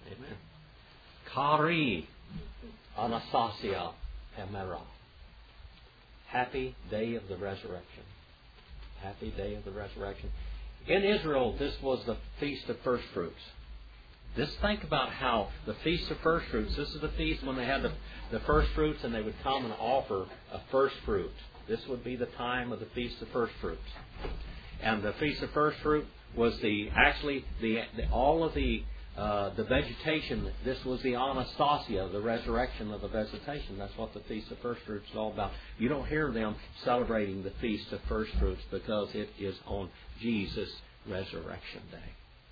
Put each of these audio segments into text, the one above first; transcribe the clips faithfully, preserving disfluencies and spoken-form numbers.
Amen. Kari Anastasia Hemera. Happy day of the resurrection. Happy day of the resurrection. In Israel, this was the Feast of First Fruits. Just think about how the Feast of First Fruits, this is the feast when they had the, the first fruits and they would come and offer a first fruit. This would be the time of the Feast of First Fruits. And the Feast of First Fruit was the, actually, the, the all of the uh, the vegetation. This was the Anastasia, the resurrection of the vegetation. That's what the Feast of First Fruits is all about. You don't hear them celebrating the Feast of First Fruits because it is on Jesus' resurrection day.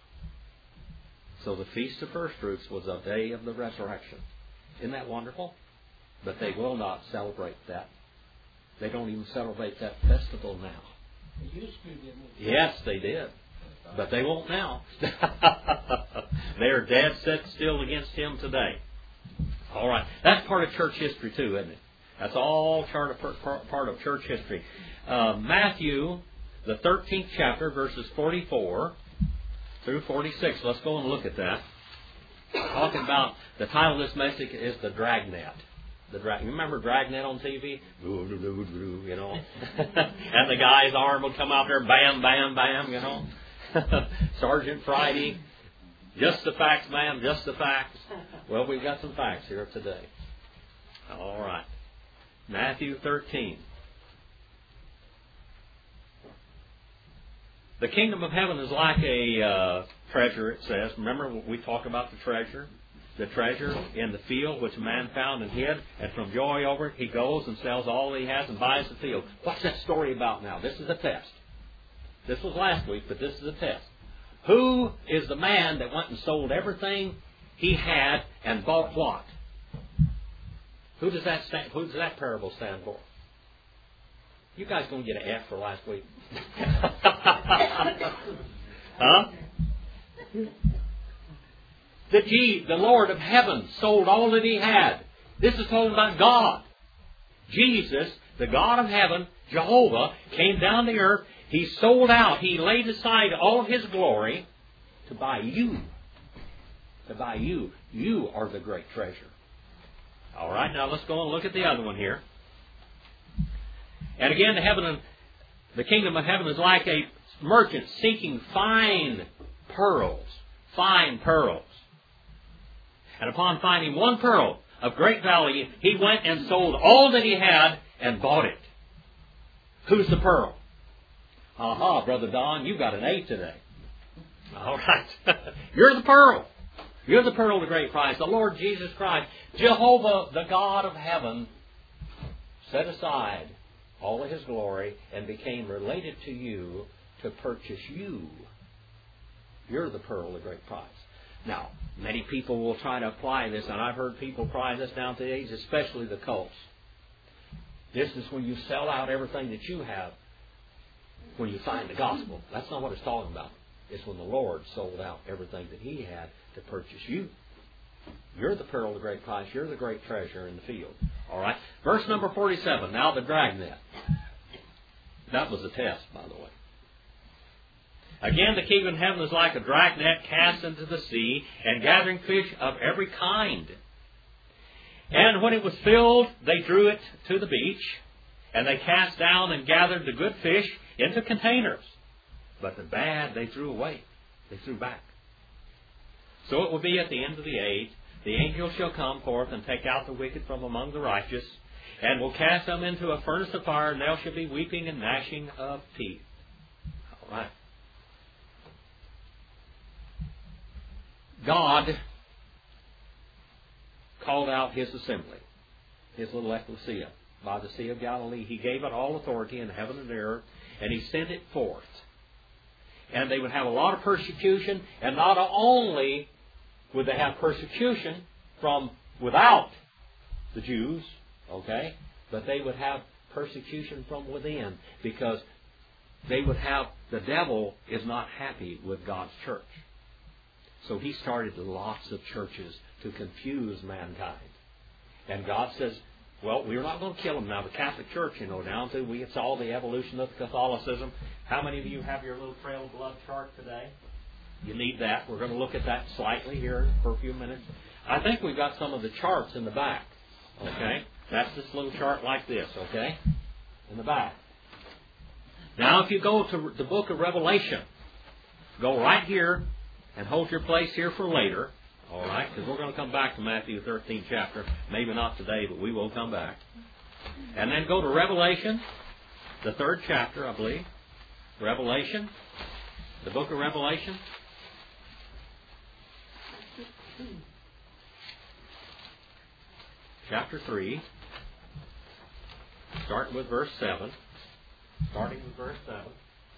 So the Feast of First Fruits was a day of the resurrection. Isn't that wonderful? But they will not celebrate that. They don't even celebrate that festival now. They used to, didn't they? Yes, they did. But they won't now. They are dead set still against Him today. All right. That's part of church history too, isn't it? That's all part of, part of church history. Uh, Matthew, the thirteenth chapter, verses forty-four through forty-six. Let's go and look at that. Talking about, the title of this message is The Dragnet. The drag, you remember Dragnet on T V? You know. And the guy's arm would come out there, bam, bam, bam, you know. Sergeant Friday. Just the facts, ma'am, just the facts. Well, we've got some facts here today. All right. Matthew thirteen. The kingdom of heaven is like a uh, treasure, it says. Remember, we talk about the treasure? The treasure in the field which a man found and hid, and from joy over it, he goes and sells all that he has and buys the field. What's that story about now? This is a test. This was last week, but this is a test. Who is the man that went and sold everything he had and bought what? Who does that stand, who does that parable stand for? You guys going to get an F for last week? Huh? The, G, the Lord of heaven sold all that He had. This is talking about God. Jesus, the God of heaven, Jehovah, came down to earth. He sold out. He laid aside all His glory to buy you. To buy you. You are the great treasure. All right, now let's go and look at the other one here. And again, the heaven and the kingdom of heaven is like a merchant seeking fine pearls. Fine pearls. And upon finding one pearl of great value, he went and sold all that he had and bought it. Who's the pearl? Aha, Brother Don, you got an A today. All right. You're the pearl. You're the pearl of the great price. The Lord Jesus Christ, Jehovah, the God of heaven, set aside all of His glory and became related to you to purchase you. You're the pearl of the great price. Now, many people will try to apply this, and I've heard people apply this down to the age, especially the cults. This is when you sell out everything that you have when you find the gospel. That's not what it's talking about. It's when the Lord sold out everything that He had to purchase you. You're the pearl of the great price. You're the great treasure in the field. All right. Verse number forty-seven. Now the dragnet. That was a test, by the way. Again, the kingdom of heaven is like a dragnet cast into the sea and gathering fish of every kind. And when it was filled, they drew it to the beach, and they cast down and gathered the good fish into containers. But the bad they threw away. They threw back. So it will be at the end of the age, the angel shall come forth and take out the wicked from among the righteous, and will cast them into a furnace of fire, and there shall be weeping and gnashing of teeth. All right. God called out His assembly, His little ecclesia, by the Sea of Galilee. He gave it all authority in heaven and earth, and He sent it forth. And they would have a lot of persecution, and not only would they have persecution from without the Jews, okay, but they would have persecution from within, because they would have, the devil is not happy with God's church. So he started lots of churches to confuse mankind. And God says, well, we're not going to kill them. Now, the Catholic Church, you know, down to, we, it's all the evolution of Catholicism. How many of you have your little trail of blood chart today? You need that. We're going to look at that slightly here for a few minutes. I think we've got some of the charts in the back. Okay? That's this little chart like this, okay? In the back. Now, if you go to the book of Revelation, go right here and hold your place here for later. All right? Because we're going to come back to Matthew thirteenth chapter. Maybe not today, but we will come back. And then go to Revelation, the third chapter, I believe. Revelation, the book of Revelation. Chapter three, starting with verse seven. Starting with verse seven.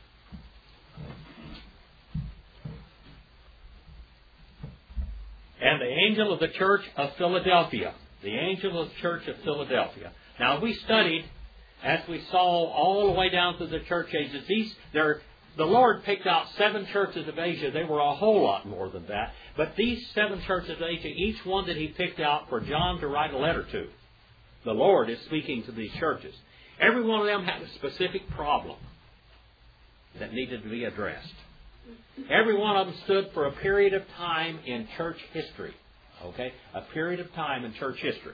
And the angel of the church of Philadelphia. The angel of the church of Philadelphia. Now, we studied, as we saw all the way down through the church ages, these, they're, the Lord picked out seven churches of Asia. They were a whole lot more than that. But these seven churches of Asia, each one that He picked out for John to write a letter to, the Lord is speaking to these churches. Every one of them had a specific problem that needed to be addressed. Every one of them stood for a period of time in church history. Okay? A period of time in church history.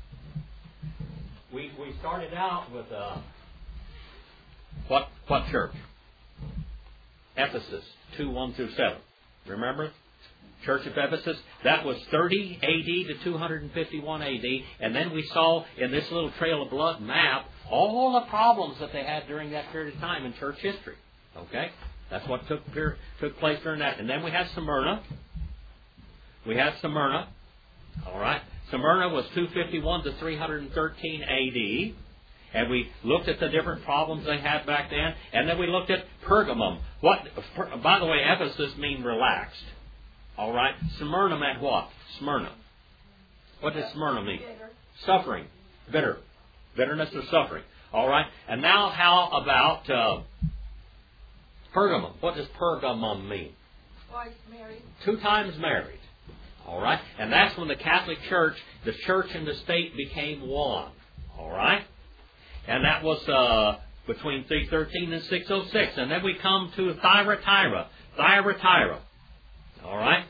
We we started out with uh, what what church? Ephesus, two, one through seven. Remember? Church of Ephesus. That was thirty A D to two fifty-one A D. And then we saw in this little trail of blood map all the problems that they had during that period of time in church history. Okay? That's what took took place during that. And then we had Smyrna. We had Smyrna. All right. Smyrna was two fifty-one to three thirteen A D. And we looked at the different problems they had back then. And then we looked at Pergamum. What? By the way, Ephesus means relaxed. All right. Smyrna meant what? Smyrna. What does Smyrna mean? Suffering. Bitter. Bitterness or suffering. All right. And now how about uh, Pergamum? What does Pergamum mean? Twice married. Two times married. All right. And that's when the Catholic Church, the church and the state became one. All right. And that was uh, between three thirteen and six oh six. And then we come to Thyatira. Thyatira. All right.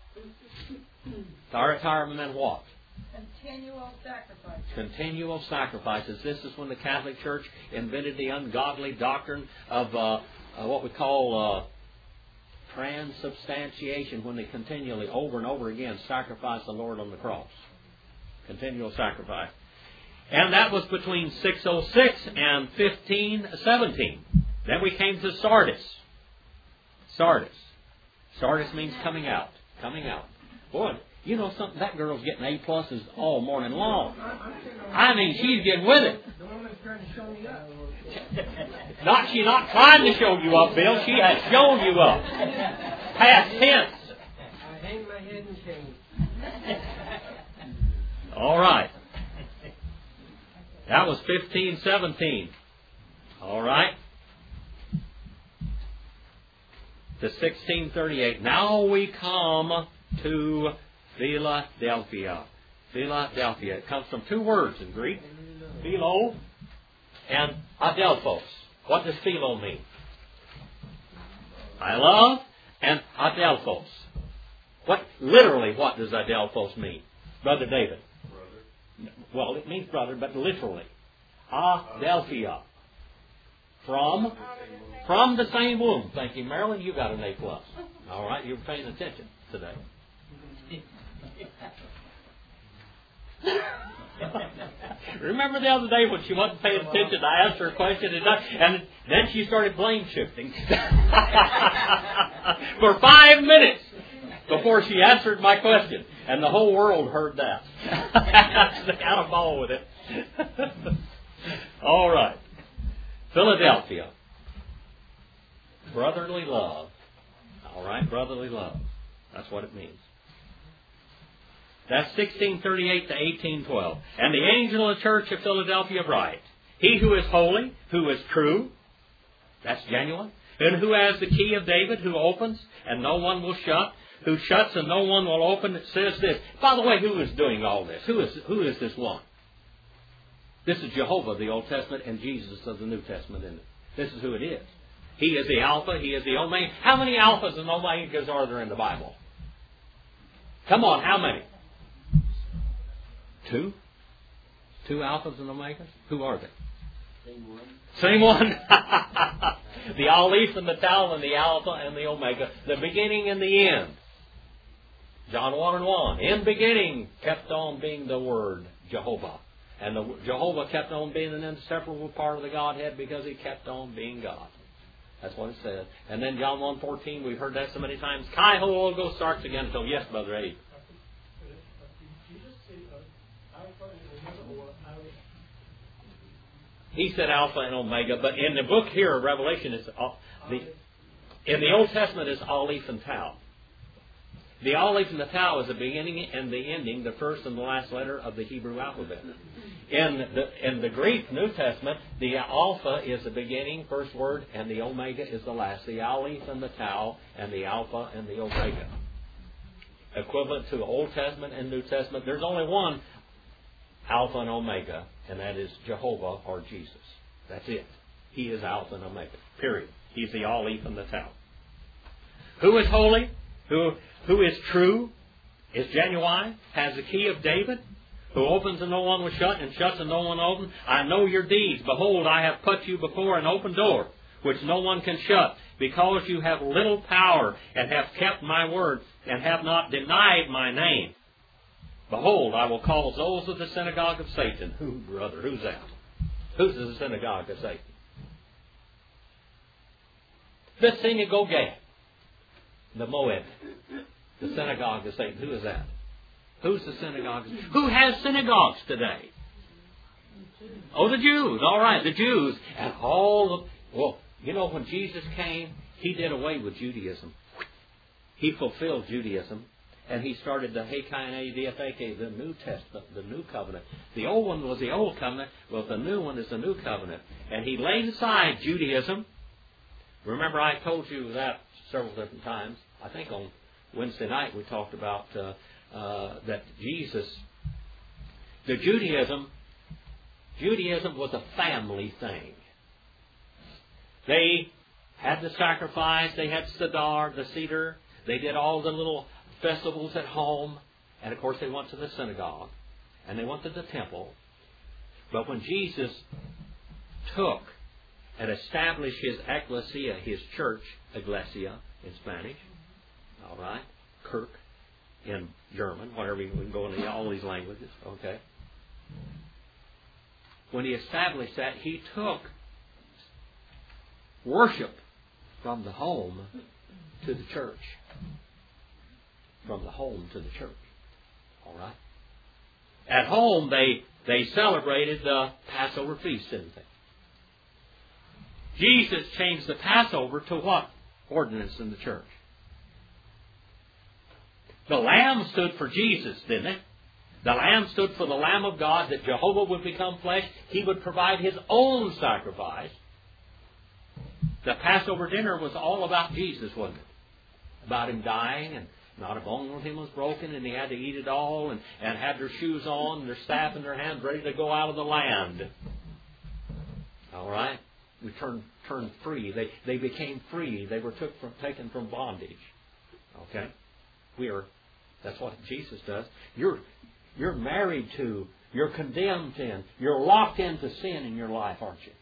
Thyatira meant what? Continual sacrifices. Continual sacrifices. This is when the Catholic Church invented the ungodly doctrine of uh, uh, what we call uh, transubstantiation, when they continually, over and over again, sacrifice the Lord on the cross. Continual sacrifice. And that was between six oh six and fifteen seventeen. Then we came to Sardis. Sardis. Sardis means coming out. Coming out. Boy, you know something? That girl's getting A pluses all morning long. I mean, she's getting with it. The woman's trying to show me up. Not, she's not trying to show you up, Bill. She has shown you up. Past tense. I hang my head in shame. All right. That was fifteen seventeen. All right. To sixteen thirty-eight. Now we come to Philadelphia. Philadelphia. It comes from two words in Greek. Philo and adelphos. What does philo mean? I love. And adelphos. What, literally, what does adelphos mean? Brother David. Brother. Well, it means brother, but literally. Adelphia. From, from the same womb. Thank you, Marilyn. You got an A plus. All right, you're paying attention today. Remember the other day when she wasn't paying attention, I asked her a question, and, I, and then she started blame shifting for five minutes before she answered my question, and the whole world heard that. They had a ball with it. All right, Philadelphia, brotherly love. All right, brotherly love. That's what it means. That's sixteen thirty-eight to eighteen twelve. And the angel of the church of Philadelphia write, He who is holy, who is true, that's genuine, and who has the key of David, who opens and no one will shut, who shuts and no one will open, it says this. By the way, who is doing all this? Who is, who is this one? This is Jehovah, the Old Testament, and Jesus of the New Testament, isn't it? This is who it is. He is the Alpha. He is the Omega. How many Alphas and Omegas are there in the Bible? Come on, how many? Two? Two Alphas and Omegas? Who are they? Same one. Same one. The Aleph and the Tau and the Alpha and the Omega. The beginning and the end. John one and one. In beginning kept on being the Word, Jehovah. And the Jehovah kept on being an inseparable part of the Godhead because He kept on being God. That's what it says. And then John one fourteen, we've heard that so many times. Kai ho Olgo starts again. So yes, Brother Abe. He said Alpha and Omega, but in the book here of Revelation, it's uh, the in the Old Testament it's Aleph and Tau. The Aleph and the Tau is the beginning and the ending, the first and the last letter of the Hebrew alphabet. In the in the Greek New Testament, the Alpha is the beginning, first word, and the Omega is the last. The Aleph and the Tau, and the Alpha and the Omega. Equivalent to the Old Testament and New Testament. There's only one Alpha and Omega, and that is Jehovah or Jesus. That's it. He is Alpha and Omega. Period. He's the Aleph and the Tau. Who is holy? Who who is true? Is genuine? Has the key of David? Who opens and no one will shut, and shuts and no one opens? I know your deeds. Behold, I have put you before an open door, which no one can shut, because you have little power, and have kept my word, and have not denied my name. Behold, I will cause those of the synagogue of Satan. Who, brother? Who's that? Who's the synagogue of Satan? The synagogue. The Moed. The synagogue of Satan. Who is that? Who's the synagogue? Who has synagogues today? Oh, the Jews. All right, the Jews. And all the... Well, you know, when Jesus came, He did away with Judaism. He fulfilled Judaism. And He started the Hekinah D F A K, the New Testament, the New Covenant. The old one was the Old Covenant. Well, the new one is the New Covenant. And He laid aside Judaism. Remember, I told you that several different times. I think on Wednesday night we talked about uh, uh, that Jesus, the Judaism, Judaism was a family thing. They had the sacrifice. They had Sedar, the cedar. They did all the little festivals at home, and of course they went to the synagogue, and they went to the temple. But when Jesus took and established His ecclesia, His church, iglesia in Spanish, all right, Kirk in German, whatever, we can go into all these languages, okay. When He established that, He took worship from the home to the church. From the home to the church. All right? At home, they, they celebrated the Passover feast, didn't they? Jesus changed the Passover to what ordinance in the church? The lamb stood for Jesus, didn't it? The lamb stood for the Lamb of God, that Jehovah would become flesh. He would provide His own sacrifice. The Passover dinner was all about Jesus, wasn't it? About Him dying, and not a bone with Him was broken, and He had to eat it all, and, and had their shoes on, and their staff in their hands, ready to go out of the land. All right? We turned turned free. They they became free. They were took from, taken from bondage. Okay? We are. That's what Jesus does. You're you're married to, you're condemned in, you're locked into sin in your life, aren't you?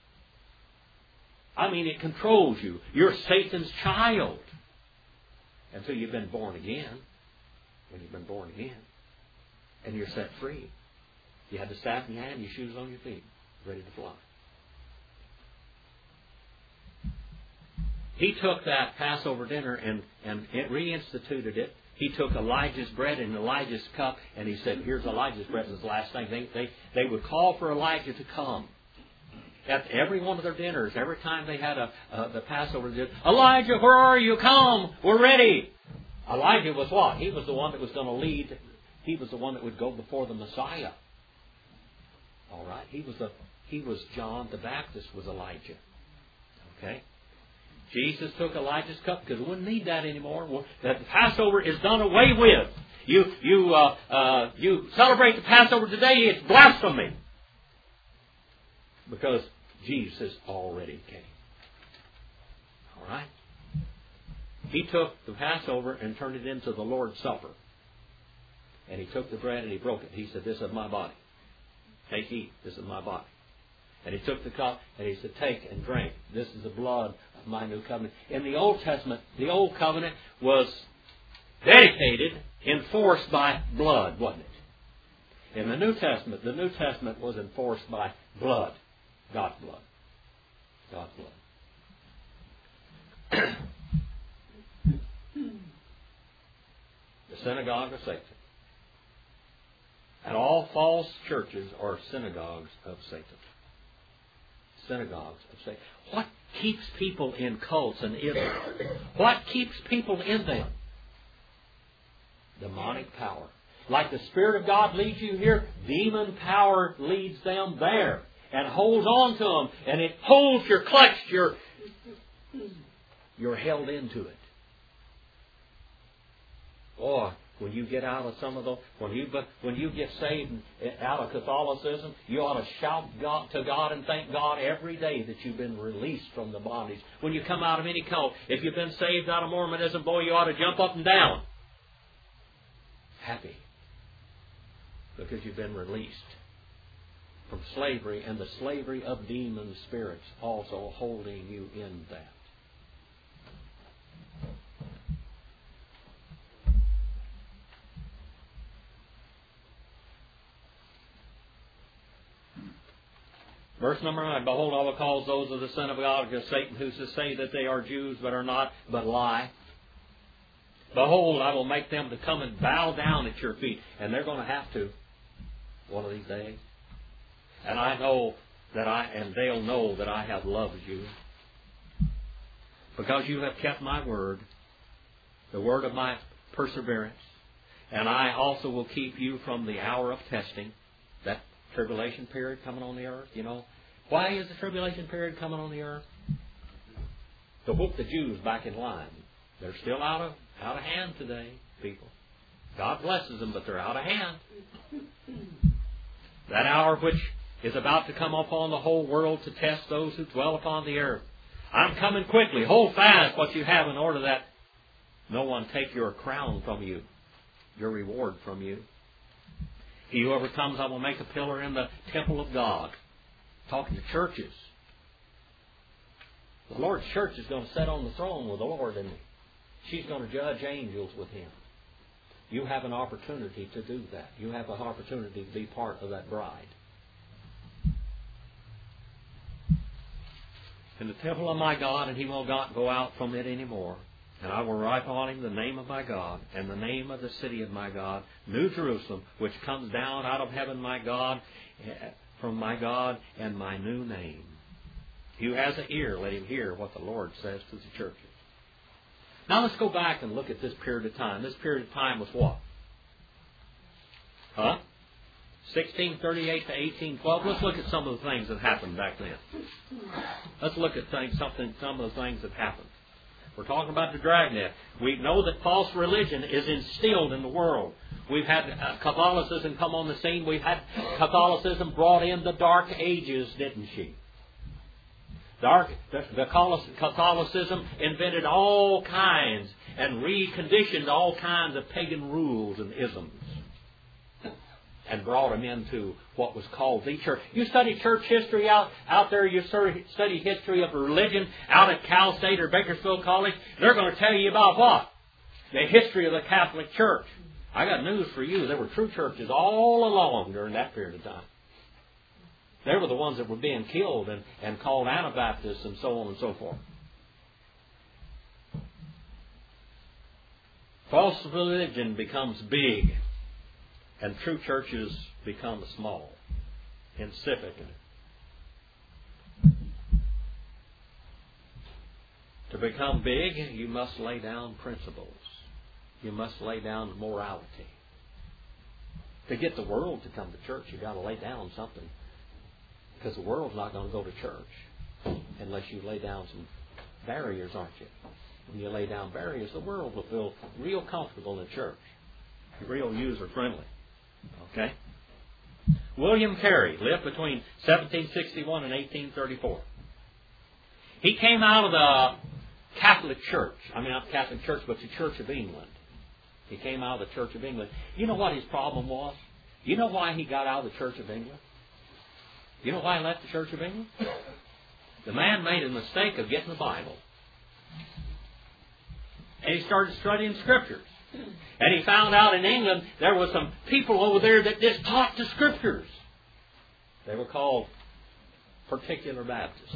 I mean, it controls you. You're Satan's child. Until you've been born again. When you've been born again. And you're set free. You have the staff in your hand, your shoes on your feet, ready to fly. He took that Passover dinner and, and it reinstituted it. He took Elijah's bread and Elijah's cup, and He said, here's Elijah's bread. This is the last thing. They, they, they would call for Elijah to come. At every one of their dinners, every time they had a uh, the Passover dinner, Elijah, where are you? Come, we're ready. Elijah was what? He was the one that was going to lead. He was the one that would go before the Messiah. All right, he was the he was John the Baptist was Elijah. Okay, Jesus took Elijah's cup because we wouldn't need that anymore. Well, the Passover is done away with. You you uh, uh, you celebrate the Passover today, it's blasphemy. Because Jesus already came. All right? He took the Passover and turned it into the Lord's Supper. And He took the bread and He broke it. He said, this is my body. Take, eat. This is my body. And He took the cup and He said, take and drink. This is the blood of my new covenant. In the Old Testament, the Old Covenant was dedicated, enforced by blood, wasn't it? In the New Testament, the New Testament was enforced by blood. God's blood. God's blood. The synagogue of Satan. And all false churches are synagogues of Satan. Synagogues of Satan. What keeps people in cults and isms? What keeps people in them? Demonic power. Like the Spirit of God leads you here, demon power leads them there and holds on to them, and it holds your clutched, you're, you're held into it. Boy, when you get out of some of those, when you when you get saved out of Catholicism, you ought to shout God, to God and thank God every day that you've been released from the bondage. When you come out of any cult, if you've been saved out of Mormonism, boy, you ought to jump up and down. Happy. Because you've been released from slavery, and the slavery of demon spirits also holding you in that. Verse number nine, behold, I will cause those of the synagogue of Satan who say that they are Jews but are not, but lie. Behold, I will make them to come and bow down at your feet. And they're going to have to one of these days. And I know that I, and they'll know that I have loved you. Because you have kept my word, the word of my perseverance. And I also will keep you from the hour of testing, that tribulation period coming on the earth, you know. Why is the tribulation period coming on the earth? To whoop the Jews back in line. They're still out of out of hand today, people. God blesses them, but they're out of hand. That hour which is about to come upon the whole world to test those who dwell upon the earth. I'm coming quickly. Hold fast what you have in order that no one take your crown from you, your reward from you. He who overcomes, I will make a pillar in the temple of God. Talking to churches. The Lord's church is going to sit on the throne with the Lord, and she's going to judge angels with Him. You have an opportunity to do that. You have an opportunity to be part of that bride. In the temple of my God, and He will not go out from it anymore. And I will write on him the name of my God, and the name of the city of my God, New Jerusalem, which comes down out of heaven, my God, from my God, and my new name. He who has an ear, let him hear what the Lord says to the churches. Now let's go back and look at this period of time. This period of time was what? Huh? sixteen thirty-eight to eighteen twelve. Let's look at some of the things that happened back then. Let's look at things, something, some of the things that happened. We're talking about the dragnet. We know that false religion is instilled in the world. We've had uh, Catholicism come on the scene. We've had Catholicism brought in the Dark Ages, didn't she? Dark, the, the Catholicism invented all kinds and reconditioned all kinds of pagan rules and isms and brought them into what was called the church. You study church history out, out there, you study history of religion out at Cal State or Bakersfield College, they're going to tell you about what? The history of the Catholic Church. I got news for you. There were true churches all along during that period of time. They were the ones that were being killed and, and called Anabaptists and so on and so forth. False religion becomes big, and true churches become small, insipid. To become big, you must lay down principles. You must lay down morality. To get the world to come to church, you've got to lay down something. Because the world's not going to go to church unless you lay down some barriers, aren't you? When you lay down barriers, the world will feel real comfortable in church. Real user-friendly. Okay? William Carey lived between seventeen sixty-one and eighteen thirty-four. He came out of the Catholic Church. I mean, not the Catholic Church, but the Church of England. He came out of the Church of England. You know what his problem was? You know why he got out of the Church of England? You know why he left the Church of England? The man made a mistake of getting the Bible. And he started studying Scriptures. And he found out in England there were some people over there that just taught the Scriptures. They were called particular Baptists.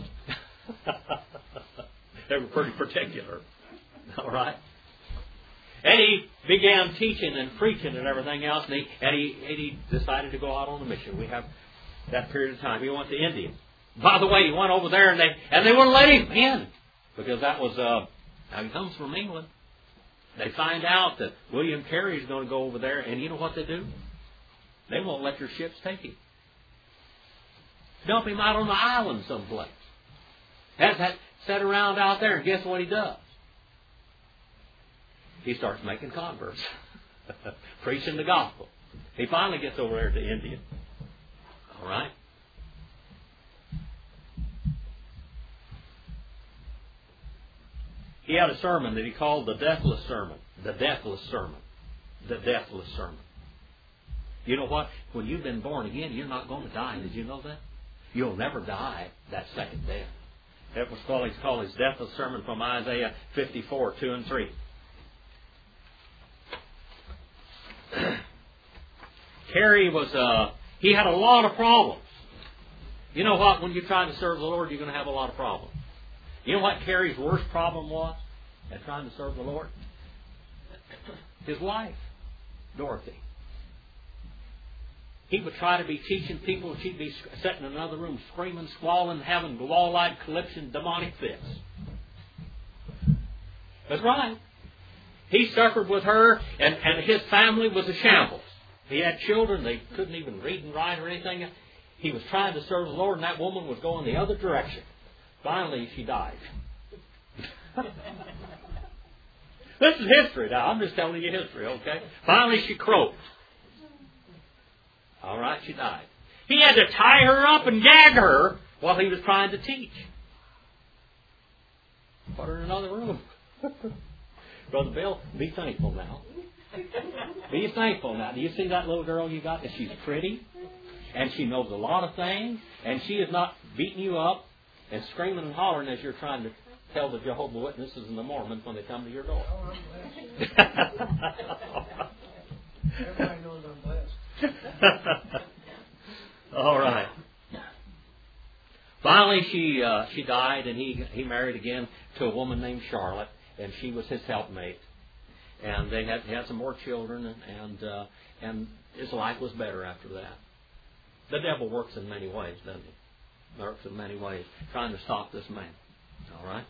They were pretty particular. All right? And he began teaching and preaching and everything else, and he, and he, and he decided to go out on a mission. We have that period of time. He went to India. By the way, he went over there, and they and they wouldn't let him in because that was uh, now he comes from England. They find out that William Carey is going to go over there, and you know what they do? They won't let your ships take him. Dump him out on the island someplace. Has that set around out there, and guess what he does? He starts making converts, preaching the gospel. He finally gets over there to India. All right? He had a sermon that he called the Deathless Sermon. The Deathless Sermon. The Deathless Sermon. You know what? When you've been born again, you're not going to die. Did you know that? You'll never die that second death. That was called, he's called his Deathless Sermon from Isaiah fifty-four, two and three. Carey was, uh, he had a lot of problems. You know what? When you're trying to serve the Lord, you're going to have a lot of problems. You know what Carey's worst problem was at trying to serve the Lord? His wife, Dorothy. He would try to be teaching people, and she'd be sitting in another room screaming, squalling, having wall-eyed collapsing demonic fits. That's right. He suffered with her, and, and his family was a shambles. He had children. They couldn't even read and write or anything. He was trying to serve the Lord, and that woman was going the other direction. Finally, she died. This is history now. I'm just telling you history, okay? Finally, she croaked. All right, she died. He had to tie her up and gag her while he was trying to teach. Put her in another room. Brother Bill, be thankful now. Be thankful now. Do you see that little girl you got? She's pretty, and she knows a lot of things, and she is not beating you up and screaming and hollering as you're trying to tell the Jehovah's Witnesses and the Mormons when they come to your door. Everybody knows I'm blessed. All right. Finally, she uh, she died, and he he married again to a woman named Charlotte, and she was his helpmate. And they had had some more children, and and, uh, and his life was better after that. The devil works in many ways, doesn't he? Works in many ways, trying to stop this man. All right.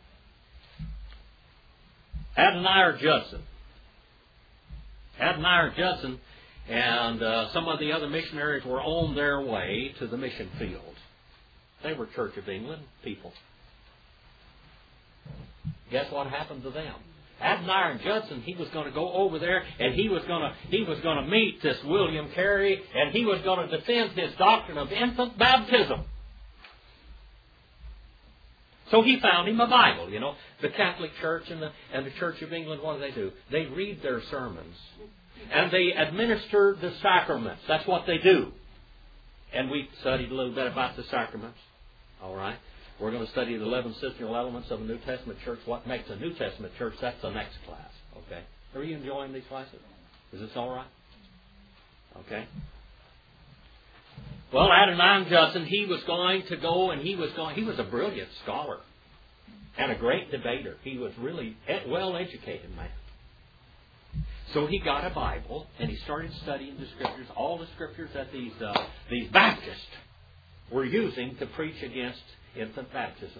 Adoniram Judson. Adoniram Judson and uh, some of the other missionaries were on their way to the mission field. They were Church of England people. Guess what happened to them? Adoniram Judson, he was going to go over there, and he was going to he was going to meet this William Carey, and he was going to defend his doctrine of infant baptism. So he found him a Bible. You know, the Catholic Church and the and the Church of England, what do they do? They read their sermons, and they administer the sacraments. That's what they do. And we studied a little bit about the sacraments. All right. We're going to study the eleven essential elements of a New Testament church. What makes a New Testament church? That's the next class. Okay. Are you enjoying these classes? Is this all right? Okay. Well, Adoniram Judson, he was going to go, and he was going. He was a brilliant scholar and a great debater. He was really a well-educated man. So he got a Bible, and he started studying the Scriptures, all the Scriptures that these uh, these Baptists were using to preach against infant baptism.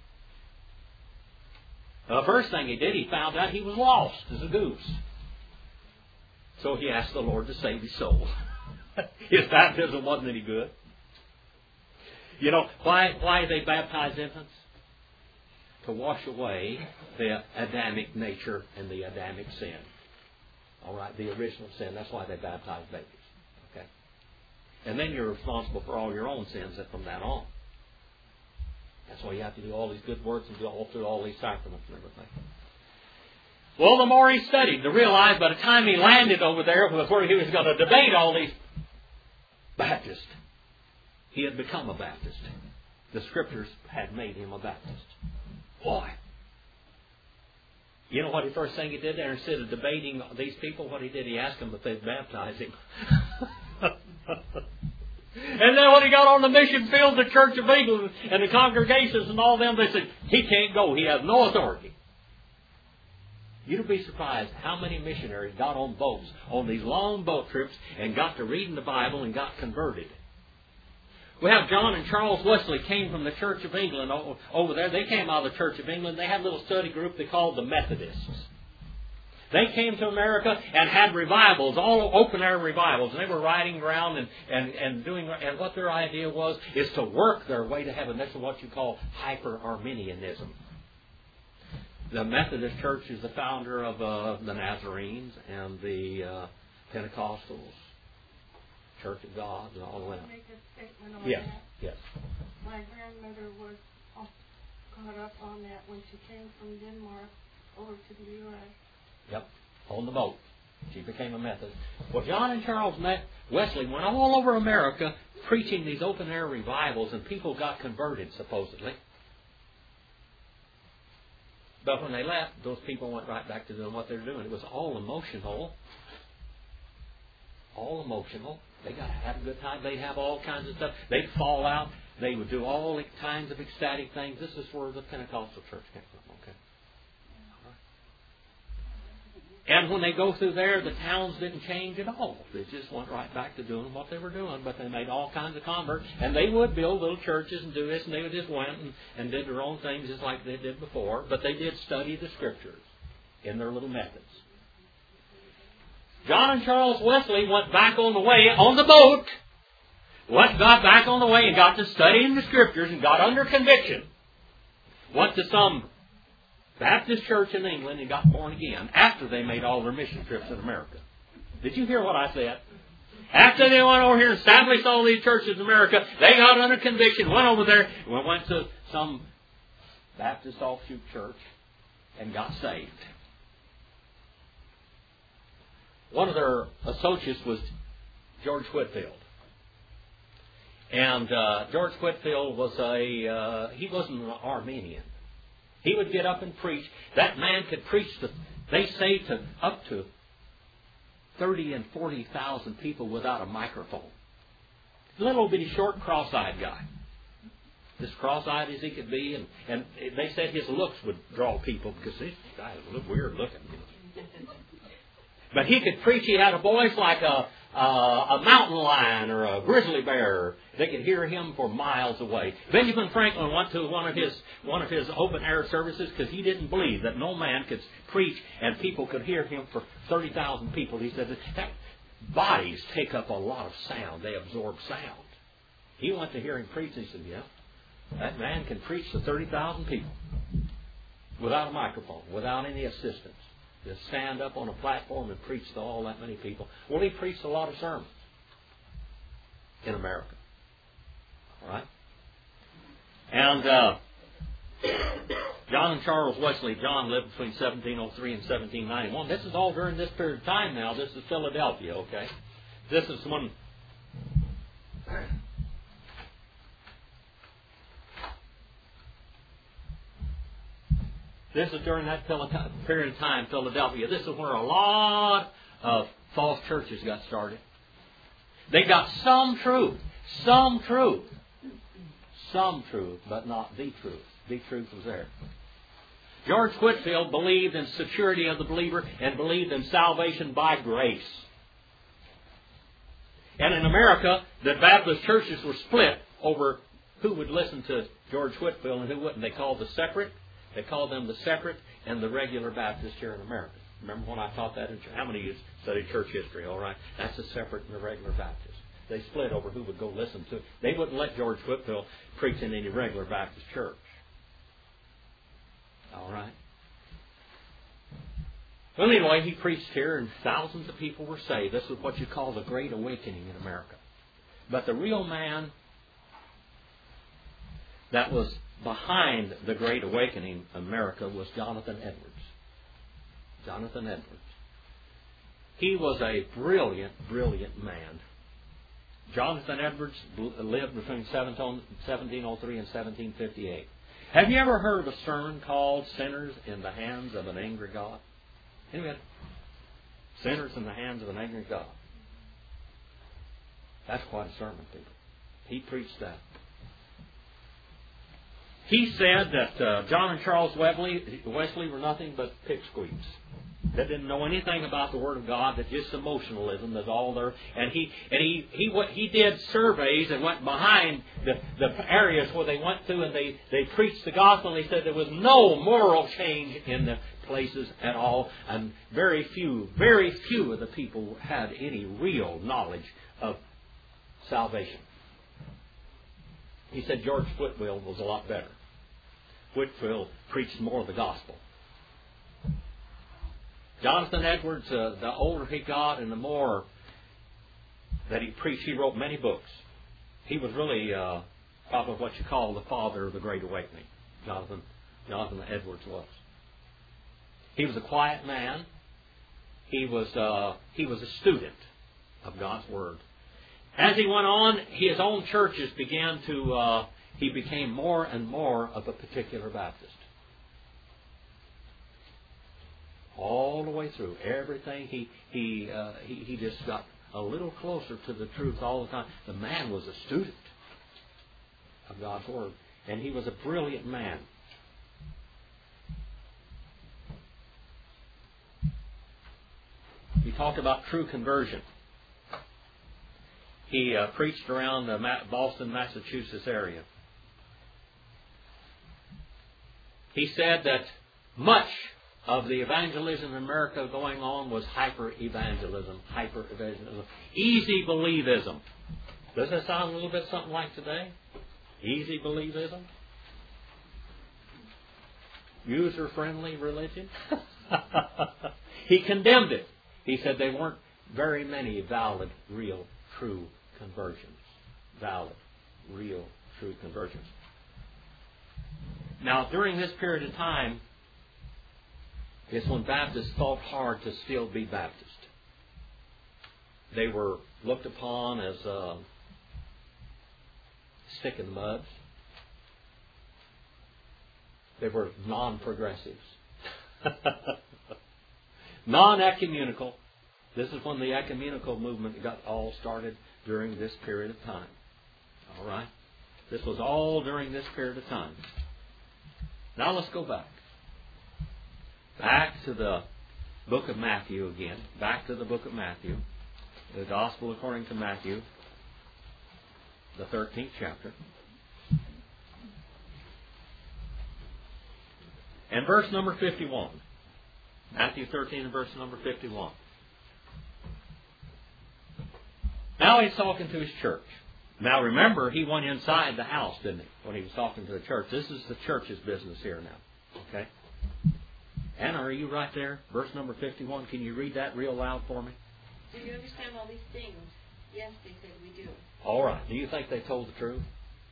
The first thing he did, he found out he was lost as a goose. So he asked the Lord to save his soul. His baptism wasn't any good. You know, why why they baptize infants? To wash away the Adamic nature and the Adamic sin. All right, the original sin. That's why they baptize babies. Okay, and then you're responsible for all your own sins from that on. That's why you have to do all these good works and go all through all these sacraments and everything. Well, the more he studied, to realize by the time he landed over there was where he was going to debate all these Baptists, he had become a Baptist. The Scriptures had made him a Baptist. Boy. You know what the first thing he did there? Instead of debating these people, what he did, he asked them if they'd baptize him. And then when he got on the mission field, the Church of England and the congregations and all them, they said, he can't go. He has no authority. You'd be surprised how many missionaries got on boats, on these long boat trips, and got to reading the Bible and got converted. We have John and Charles Wesley came from the Church of England over there. They came out of the Church of England. They had a little study group they called the Methodists. They came to America and had revivals, all open-air revivals. And they were riding around and, and, and doing, and what their idea was is to work their way to heaven. This is what you call hyper-Arminianism. The Methodist Church is the founder of uh, the Nazarenes and the uh, Pentecostals, Church of God, and all of that. Make a statement on Yes, that. yes. My grandmother was all caught up on that when she came from Denmark over to the U S Yep, on the boat. She became a Methodist. Well, John and Charles Wesley went all over America preaching these open-air revivals, and people got converted, supposedly. But when they left, those people went right back to doing what they were doing. It was all emotional. All emotional. They got to have a good time. They'd have all kinds of stuff. They'd fall out. They would do all kinds of ecstatic things. This is where the Pentecostal church came from, okay? And when they go through there, the towns didn't change at all. They just went right back to doing what they were doing. But they made all kinds of converts. And they would build little churches and do this, and they would just went and, and did their own things just like they did before. But they did study the Scriptures in their little methods. John and Charles Wesley went back on the way, on the boat, went, got back on the way and got to studying the Scriptures and got under conviction. Went to some Baptist church in England and got born again after they made all their mission trips in America. Did you hear what I said? After they went over here and established all these churches in America, they got under conviction, went over there, and went to some Baptist offshoot church and got saved. One of their associates was George Whitefield. And uh, George Whitefield was a, uh, he wasn't an Arminian. He would get up and preach. That man could preach, to, they say, to up to thirty and forty thousand people without a microphone. Little bitty short, cross-eyed guy. As cross-eyed as he could be. And, and they said his looks would draw people because this guy was weird looking. But he could preach. He had a voice like a, a, a mountain lion or a grizzly bear. They could hear him for miles away. Benjamin Franklin went to one of his one of his open air services because he didn't believe that no man could preach and people could hear him for thirty thousand people. He said that bodies take up a lot of sound. They absorb sound. He went to hear him preach. He said, "Yeah, that man can preach to thirty thousand people without a microphone, without any assistance. Just stand up on a platform and preach to all that many people." Well, he preached a lot of sermons in America. All right? And uh, John and Charles Wesley, John lived between seventeen oh three and seventeen ninety-one. This is all during this period of time now. This is Philadelphia, okay? This is when... This is during that period of time, Philadelphia. This is where a lot of false churches got started. They got some truth. Some truth. Some truth, but not the truth. The truth was there. George Whitefield believed in security of the believer and believed in salvation by grace. And in America, the Baptist churches were split over who would listen to George Whitefield and who wouldn't. They called the separate. They called them the separate and the regular Baptist here in America. Remember when I taught that? In, how many of you studied church history? All right. That's the separate and the regular Baptist. They split over who would go listen to. They wouldn't let George Whitefield preach in any regular Baptist church. All right. Well, anyway, he preached here and thousands of people were saved. This is what you call the Great Awakening in America. But the real man that was behind the Great Awakening America was Jonathan Edwards. Jonathan Edwards. He was a brilliant, brilliant man. Jonathan Edwards lived between seventeen oh three and seventeen fifty-eight. Have you ever heard of a sermon called Sinners in the Hands of an Angry God? Anyway, Sinners in the Hands of an Angry God. That's quite a sermon, people. He preached that. He said that uh, John and Charles Wesley, Wesley were nothing but pipsqueaks. They didn't know anything about the Word of God. That just emotionalism. That's all there. And he and he he what he did surveys and went behind the, the areas where they went through and they, they preached the gospel. And he said there was no moral change in the places at all, and very few, very few of the people had any real knowledge of salvation. He said George Whitfield was a lot better. Whitfield preached more of the gospel. Jonathan Edwards, uh, the older he got and the more that he preached, he wrote many books. He was really uh, probably what you call the father of the Great Awakening. Jonathan, Jonathan Edwards was. He was a quiet man. He was uh, he was a student of God's Word. As he went on, his own churches began to, uh, he became more and more of a particular Baptist. All the way through, everything, he he, uh, he he just got a little closer to the truth all the time. The man was a student of God's Word, and he was a brilliant man. He talked about true conversion. He uh, preached around the Boston, Massachusetts area. He said that much of the evangelism in America going on was hyper-evangelism, hyper-evangelism, easy-believism. Does that sound a little bit something like today? Easy-believism? User-friendly religion? He condemned it. He said they weren't very many valid, real, true conversions. Valid, real, true conversions. Now, during this period of time, it's when Baptists fought hard to still be Baptist. They were looked upon as uh, stick in the muds. They were non-progressives. Non-ecumenical. This is when the ecumenical movement got all started during this period of time. All right? This was all during this period of time. Now let's go back. Back to the book of Matthew again. Back to the book of Matthew. The Gospel according to Matthew, the thirteenth chapter. And verse number fifty-one. Matthew thirteen and verse number fifty-one. Now he's talking to his church. Now remember, he went inside the house, didn't he, when he was talking to the church. This is the church's business here now. Okay? Anna, are you right there? Verse number fifty-one. Can you read that real loud for me? Do you understand all these things? Yes, they said we do. All right. Do you think they told the truth?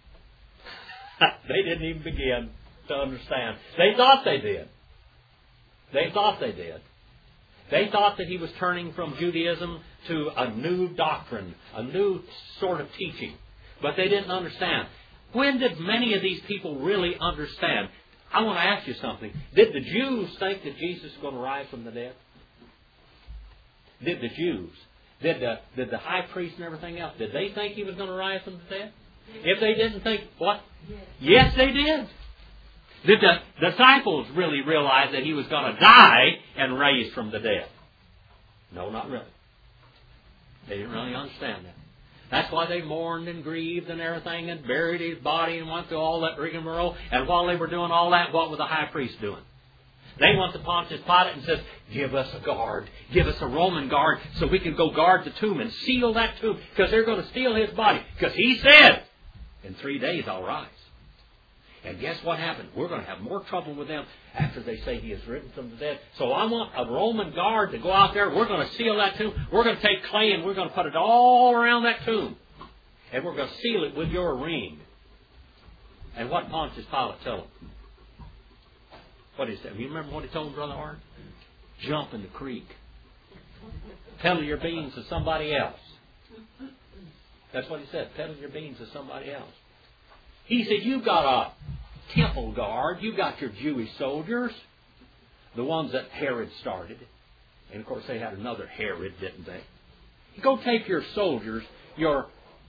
They didn't even begin to understand. They thought they did. They thought they did. They thought that he was turning from Judaism to a new doctrine, a new sort of teaching. But they didn't understand. When did many of these people really understand? I want to ask you something. Did the Jews think that Jesus was going to rise from the dead? Did the Jews? Did the, did the high priest and everything else? Did they think he was going to rise from the dead? If they didn't think, what? Yes, yes they did. Did the disciples really realize that he was going to die and raise from the dead? No, not really. They didn't really understand that. That's why they mourned and grieved and everything and buried his body and went through all that rigmarole. And while they were doing all that, what was the high priest doing? They went to Pontius Pilate and says, give us a guard. Give us a Roman guard so we can go guard the tomb and seal that tomb because they're going to steal his body. Because he said, in three days I'll rise. And guess what happened? We're going to have more trouble with them after they say he is risen from the dead. So I want a Roman guard to go out there. We're going to seal that tomb. We're going to take clay and we're going to put it all around that tomb. And we're going to seal it with your ring. And what Pontius Pilate tell him? What did he say? You remember what he told him, Brother Art? Jump in the creek. Peddle your beans to somebody else. That's what he said. Peddle your beans to somebody else. He said, you've got a temple guard. You've got your Jewish soldiers. The ones that Herod started. And of course they had another Herod, didn't they? Go take your soldiers, your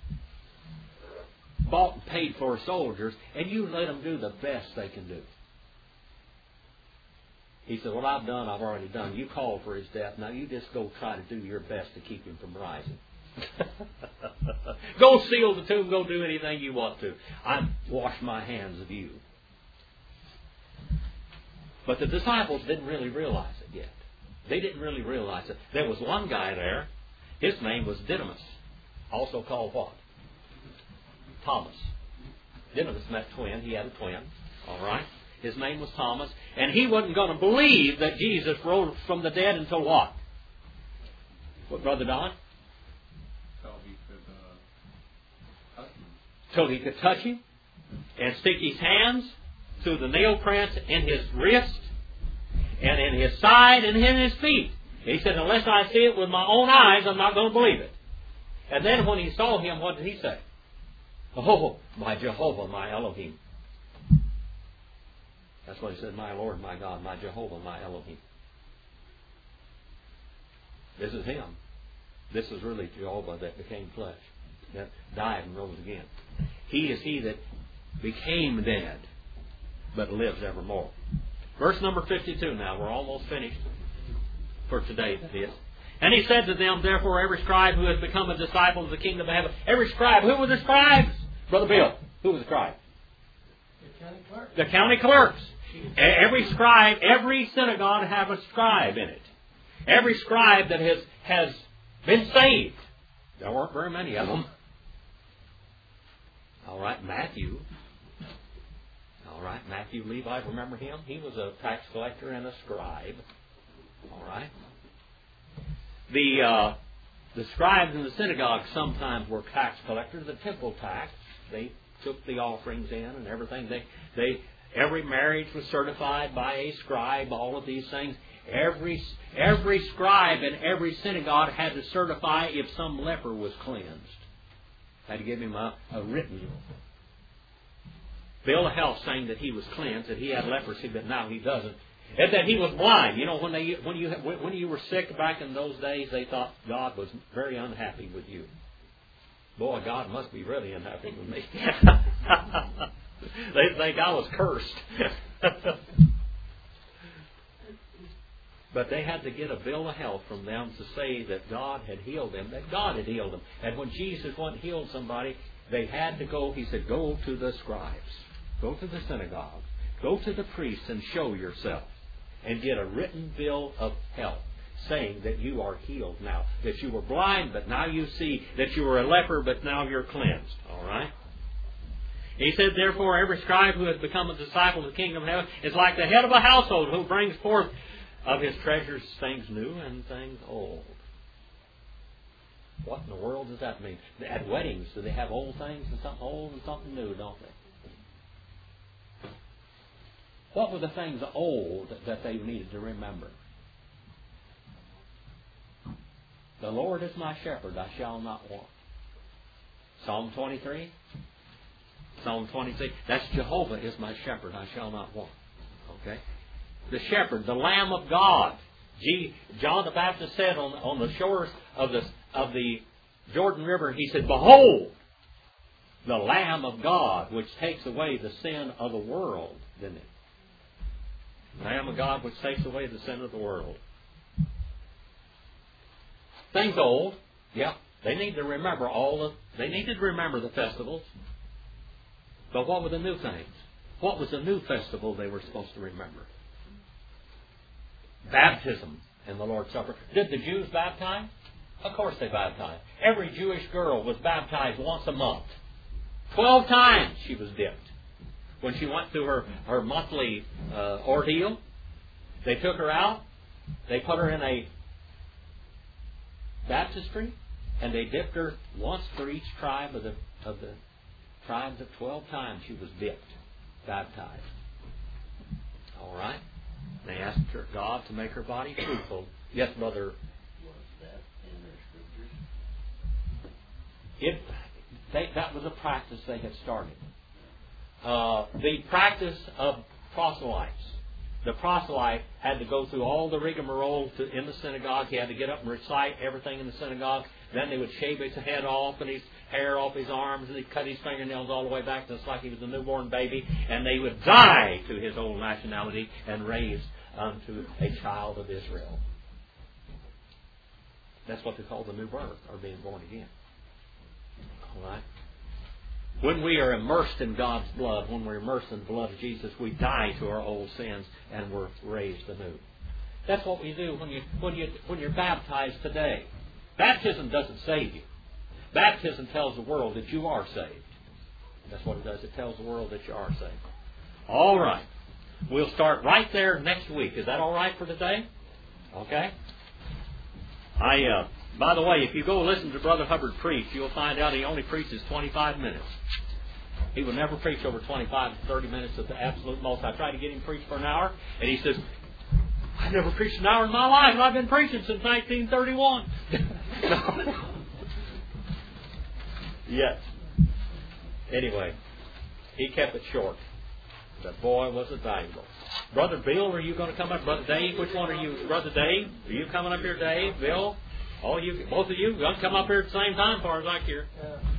bought and paid for soldiers, and you let them do the best they can do. He said, what I've done, I've already done. You called for his death. Now you just go try to do your best to keep him from rising. Go seal the tomb. Go do anything you want to. I wash my hands of you. But the disciples didn't really realize it yet. They didn't really realize it. There was one guy there. His name was Didymus. Also called what? Thomas. Didymus met twin. He had a twin. All right. His name was Thomas. And he wasn't going to believe that Jesus rose from the dead until what? What, Brother Don? Till he could uh, touch him. Till he could touch him and stick his hands through the nail prints in his wrist and in his side and in his feet. He said, unless I see it with my own eyes, I'm not going to believe it. And then when he saw him, what did he say? Oh, my Jehovah, my Elohim. That's what he said, my Lord, my God, my Jehovah, my Elohim. This is him. This is really Jehovah that became flesh, that died and rose again. He is he that became dead, but lives evermore. Verse number fifty-two now. We're almost finished for today, that is. And he said to them, therefore, every scribe who has become a disciple of the kingdom of heaven. Every scribe. Who were the scribes? Brother Bill. Who was the scribe? The county clerk. The county clerks. Every scribe, every synagogue have a scribe in it. Every scribe that has, has been saved. There weren't very many of them. All right, Matthew. All right, Matthew Levi, remember him? He was a tax collector and a scribe. All right. The uh, the scribes in the synagogue sometimes were tax collectors. The temple tax, they took the offerings in and everything. They they every marriage was certified by a scribe. All of these things. Every every scribe in every synagogue had to certify if some leper was cleansed. Had to give him a, a written bill of health saying that he was cleansed, that he had leprosy, but now he doesn't. And that he was blind. You know, when they when you when you were sick back in those days, they thought God was very unhappy with you. Boy, God must be really unhappy with me. They think I was cursed. But they had to get a bill of health from them to say that God had healed them, that God had healed them. And when Jesus went and healed somebody, they had to go, he said, go to the scribes, go to the synagogue, go to the priests and show yourself and get a written bill of health saying that you are healed now, that you were blind, but now you see, that you were a leper, but now you're cleansed. All right? He said, therefore, every scribe who has become a disciple of the kingdom of heaven is like the head of a household who brings forth of his treasures things new and things old. What in the world does that mean? At weddings, do they have old things and something old and something new, don't they? What were the things old that they needed to remember? The Lord is my shepherd, I shall not want. Psalm twenty-three. Psalm twenty-six. That's Jehovah is my shepherd, I shall not want. Okay? The shepherd, the Lamb of God. Gee, John the Baptist said on, on the shores of the, of the Jordan River, he said, behold, the Lamb of God, which takes away the sin of the world, didn't it? Lamb of God, which takes away the sin of the world. Things old, yeah, they need to remember all the, they needed to remember the festivals. But what were the new things? What was the new festival they were supposed to remember? Baptism and the Lord's Supper. Did the Jews baptize? Of course they baptized. Every Jewish girl was baptized once a month. Twelve times she was dipped. When she went through her, her monthly uh, ordeal, they took her out, they put her in a baptistry, and they dipped her once for each tribe of the of the Tried the twelve times she was dipped, baptized. All right? They asked her, God to make her body fruitful. Yes, Brother. Was that in their scriptures? It, they, that was a practice they had started. Uh, the practice of proselytes. The proselyte had to go through all the rigmarole to, in the synagogue. He had to get up and recite everything in the synagogue. Then they would shave his head off and his hair off his arms, and they'd cut his fingernails all the way back just like he was a newborn baby. And they would die to his old nationality and raise unto a child of Israel. That's what they call the new birth, or being born again. All right? When we are immersed in God's blood, when we're immersed in the blood of Jesus, we die to our old sins and we're raised anew. That's what we do when you when you when you're baptized today. Baptism doesn't save you. Baptism tells the world that you are saved. That's what it does. It tells the world that you are saved. All right. We'll start right there next week. Is that all right for today? Okay. I. Uh, by the way, if you go listen to Brother Hubbard preach, you'll find out he only preaches twenty-five minutes. He will never preach over twenty-five to thirty minutes at the absolute most. I tried to get him to preach for an hour, and he says, I've never preached an hour in my life, and I've been preaching since nineteen thirty-one. Yes. Anyway, he kept it short. But boy, was it valuable. Brother Bill, are you going to come up? Brother Dave, which one are you? Brother Dave, are you coming up here, Dave? Bill? All you, both of you, going to come up here at the same time, as far as I care. Yeah.